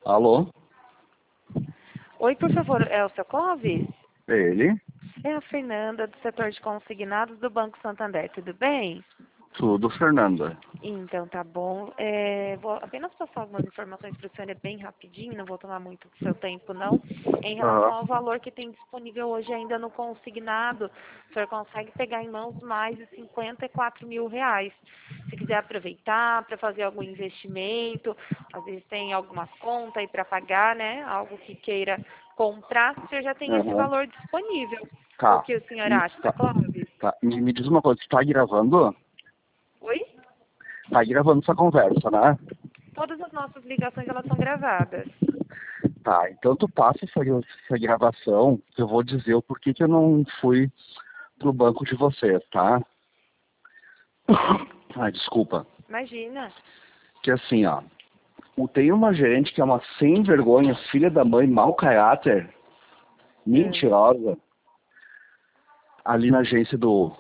Alô? Oi, por favor, é o seu Clóvis? Ele? É a Fernanda, do setor de consignados do Banco Santander, tudo bem? Tudo, Fernanda. Então, tá bom. Vou apenas passar algumas informações para o senhor, é bem rapidinho, não vou tomar muito do seu tempo, não. Em relação Aham. ao valor que tem disponível hoje ainda no consignado, o senhor consegue pegar em mãos mais de R$ 54.000. Se quiser aproveitar para fazer algum investimento, às vezes tem alguma conta aí para pagar, né? Algo que queira comprar, o senhor já tem esse Aham. valor disponível. O Tá. que o senhor acha, Tá. Clóvis? Tá. Me diz uma coisa, tu tá gravando? Oi? Tá gravando essa conversa, né? Todas as nossas ligações, elas são gravadas. Tá, então tu passa essa gravação, que eu vou dizer o porquê que eu não fui pro banco de vocês, tá? Ai, desculpa. Imagina. Que assim, ó, tem uma gerente que é uma sem vergonha, filha da mãe, mau caráter, É, mentirosa, ali na agência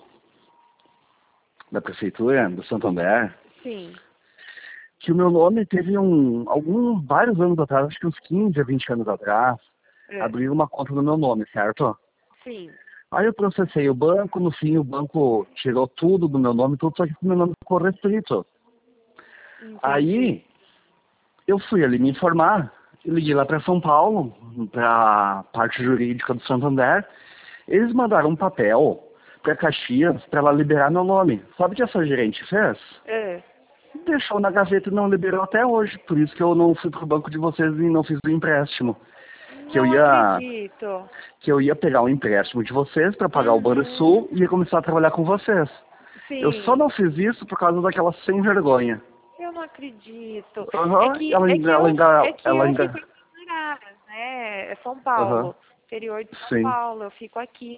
da prefeitura, do Santander, sim. que o meu nome teve vários anos atrás, acho que uns 15 a 20 anos atrás, É, abriram uma conta no meu nome, certo? sim. Aí eu processei o banco, no fim o banco tirou tudo do meu nome, tudo, só que o meu nome ficou restrito. Entendi. Aí eu fui ali me informar, eu liguei lá para São Paulo, para a parte jurídica do Santander, eles mandaram um papel para Caxias para ela liberar meu nome. Sabe o que essa gerente fez? É. Deixou na gaveta e não liberou até hoje. Por isso que eu não fui pro banco de vocês e não fiz o empréstimo. Que eu Não ia, acredito. que eu ia pegar o empréstimo de vocês para pagar o Uhum. Banrisul e ia começar a trabalhar com vocês. Eu só Sim. não fiz isso por causa daquela sem vergonha. Eu não acredito. É Aham, que, ela é ainda, que ela eu, ainda, é que ela eu ainda, fico em Araras, né? É São aham, Paulo. Interior de São sim. Paulo. Eu fico aqui.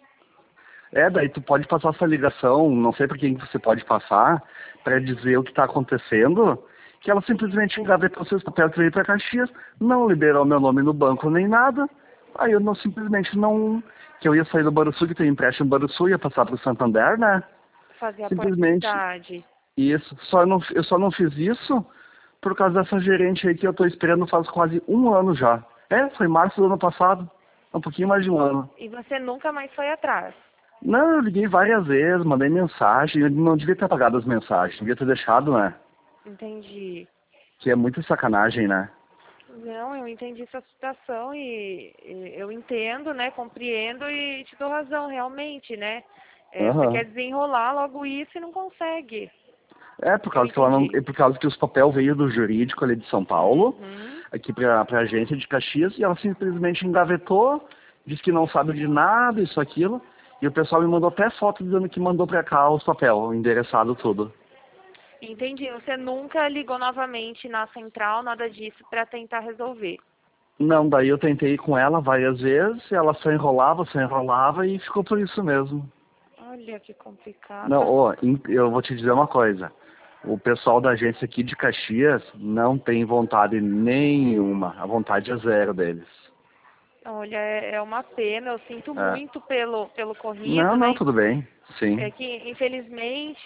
Daí tu pode passar essa ligação, não sei para quem que você pode passar, para dizer o que está acontecendo, que ela simplesmente engavetou seus papéis para ir para Caxias, não liberou meu nome no banco nem nada, aí eu não simplesmente não, que eu ia sair do Banrisul, que tem empréstimo no Banrisul, ia passar para o Santander, né? Fazer a Simplesmente portabilidade. isso, eu só não fiz isso por causa dessa gerente aí que eu tô esperando faz quase um ano já. Foi março do ano passado, um pouquinho mais de um ano. E você nunca mais foi atrás. Não, eu liguei várias vezes, mandei mensagem, eu não devia ter apagado as mensagens, devia ter deixado, né? Entendi. Que é muita sacanagem, né? Não, eu entendi sua situação e eu entendo, né? Compreendo e te dou razão, realmente, né? Você Aham. quer desenrolar logo isso e não consegue. Por Eu causa que ela não, entendi. por causa que os papel veio do jurídico ali de São Paulo, Uhum. aqui pra agência de Caxias, e ela simplesmente engavetou, disse que não sabe de nada, isso, aquilo, e o pessoal me mandou até foto dizendo que mandou pra cá os papel, endereçado tudo. Entendi. Você nunca ligou novamente na central, nada disso, para tentar resolver. Não, daí eu tentei ir com ela várias vezes, ela só enrolava e ficou por isso mesmo. Olha que Não, complicado. ó, eu vou te dizer uma coisa. O pessoal da agência aqui de Caxias não tem vontade nenhuma. A vontade é zero deles. Olha, é uma pena. Eu sinto É. muito pelo Não, corrido, não, né? tudo bem. É Sim. que, infelizmente,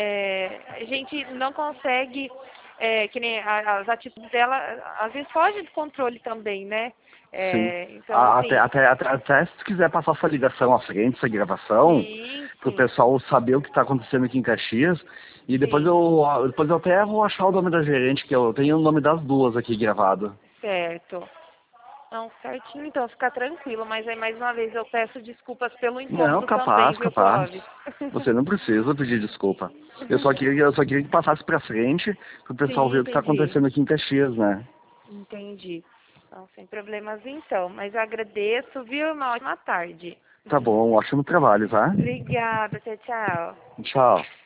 a gente não consegue, que nem as atitudes dela, às vezes foge do controle também, né? Sim. Então, assim, Até se tu quiser passar essa ligação à frente, essa gravação, sim, para o sim, pessoal saber o que está acontecendo aqui em Caxias. E sim, depois eu até vou achar o nome da gerente, que eu tenho o nome das duas aqui gravado. certo. Não, certinho, então fica tranquilo, mas aí mais uma vez eu peço desculpas pelo Não, incômodo também, capaz, viu, capaz. Clóvis? Você não precisa pedir desculpa. Eu só queria que passasse pra frente pro pessoal Sim, ver o que tá entendi. acontecendo aqui em Caxias, né? Entendi. Não, sem problemas então, mas eu agradeço, viu? Uma ótima tarde. Tá bom, ótimo trabalho, tá? Obrigada, tchau, tchau. Tchau.